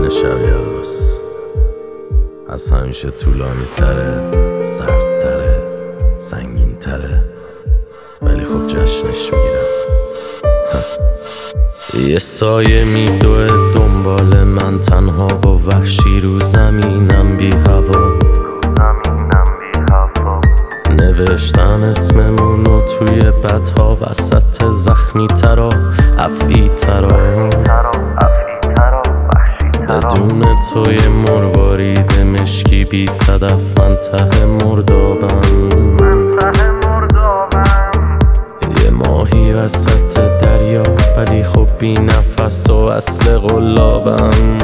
پایان شب یلداست، از همیشه طولانی تره، سردتره، سنگین تره، ولی خب جشنش میگیرم. یه سایه میدوه دنبال من تنها و وحشی رو زمینم بی هوا. نوشتن اسممونو توی بدها وسط زخمی ترا افعی ترا. بدون توی مروارید مشکی بی صدف من ته مردابم. یه ماهی وسط دریا ولی خب بی نفس و اصل قلابم.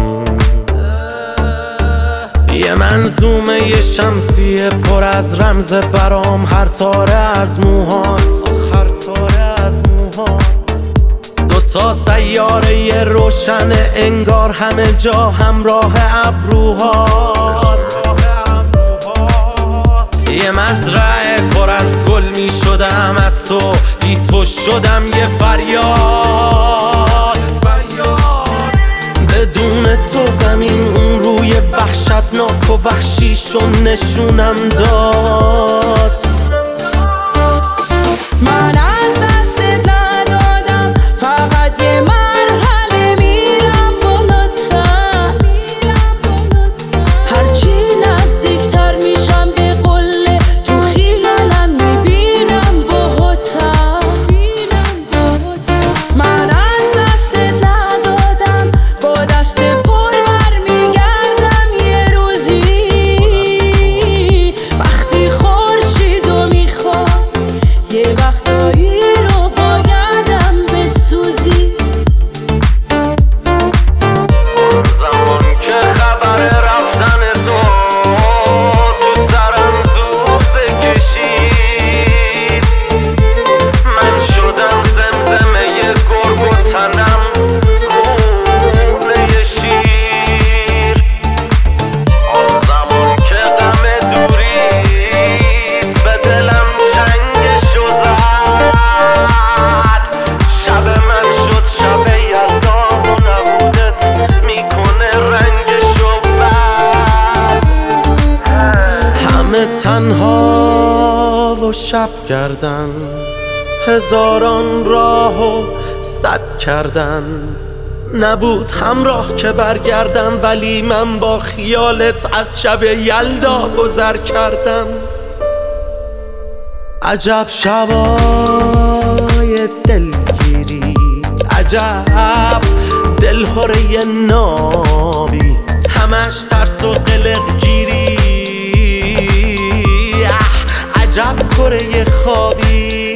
یه منظومه یه شمسیه پر از رمز برام، هر تاره از موهات، هر تاره از موهات. دوتا سیاره یه روشن انگار همه جا همراه ابروهات. یه مزرعه پر از گل می شدم از تو، بی تو شدم یه فریاد. بدون تو زمین اون روی وحشتناک و وحشیشو نشونم داد. من از دستت ندادم، فقط یه مرحله میرم بالاتر. هرچی نزدیکتر میشم به قله تو خیالم میبینم باهاتر. من از دستت ندادم، با دست پر برمیگردم یه روزی. وقتی خورشیدو میخوام یه وقتایی رو بایدم بسوزی. زمان که خبر رفتن تو سرم زود بکشید، من شدم زمزمه گرگ و تنم خونه شیر. آن زمان که غم دوریت به دلم چنگشو زد، شب من شد شب یلدا و نبودت میکنه رنگشو بد. همه تنها و شب کردن، هزاران راه و صد کردن. نبود همراه که برگردم ولی من با خیالت از شب یلدا گذر کردم. عجب شبای دلگیری، عجب دلهوره نابی، همش ترس و قلق گیری. عجب کره خوابی.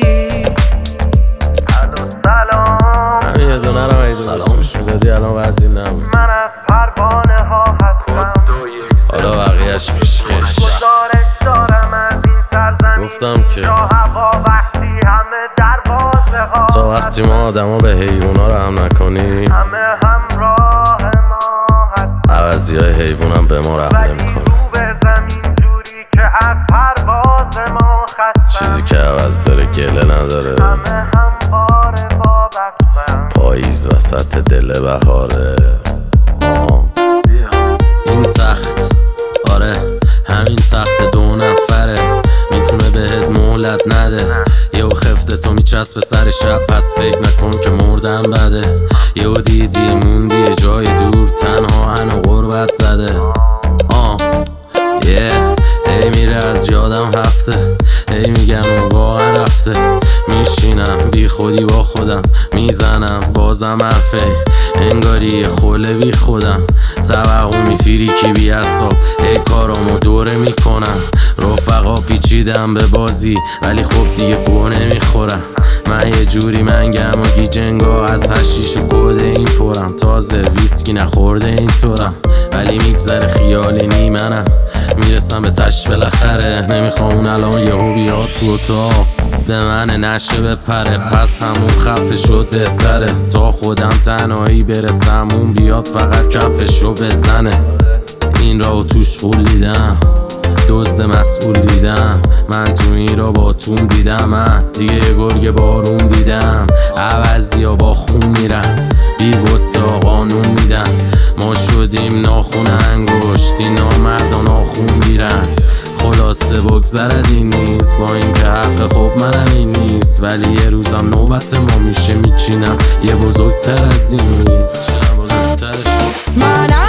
همین یه دونه رو مگه دوستش میدادی الان وزی نبود. من از پروانه ها هستم، حالا بقیهش پیش خیش. گزارش دارم از این سرزمین، گفتم که جا هوا وحشی همه دروازه ها. تا وقتی ما آدما به حیوونا رحم نکنیم، همه همراه ما هست، عوضی های حیوون هم به ما رحم نمیکنه. رو به زمین جوری که از پرواز ما خستم. چیزی که عوض داره گله نداره. همه همواره وابستم. پاییز وسط دل بهاره. این تخت، آره همین تخت 2 نفره، میتونه بهت مهلت نده. یهو خفته تو میچسبه سر شب، پس فکر نکن که مردم بده. یهو دیدی موندی یه جای دور، تنها هنو غربت زده. هی میره از یادم هفته، هی میگم اون واقعا رفته. میشینم بی خودی با خودم، میزنم بازم حرفه، انگاری یه خوله بی خودم. توقع میفیری کی بی اصاب، هی کارامو دوره میکنم. رفقا پیچیدم به بازی ولی خب دیگه گوه نمیخورم. من یه جوری منگم و گیجنگا، از هشیش و گوده این پرم. تازه ویسکی نخورده این طورم، ولی میگذره خیال نیمنم. میرسم به تش بالاخره، نمیخوام اون الان یهو بیاد تو اتاق به من نشه بپره. پس همون خفه شد بهتره، تا خودم تنهایی برسم اون بیاد فقط کفشو بزنه. این راو توش خول دیدم، دزد مسئول دیدم. من تو این را با تون دیدم، من دیگه یه گرگ بارون دیدم. عوضی ها با خون میرن، بی تا قانون میدن. ما شدیم ناخون انگشتی، نامردان آخون گیرن. خلاصه بگذرد این نیست، با این که حق خب منم این نیست، ولی یه روزم نوبت ما میشه میچینم یه بزرگتر از این نیست. منم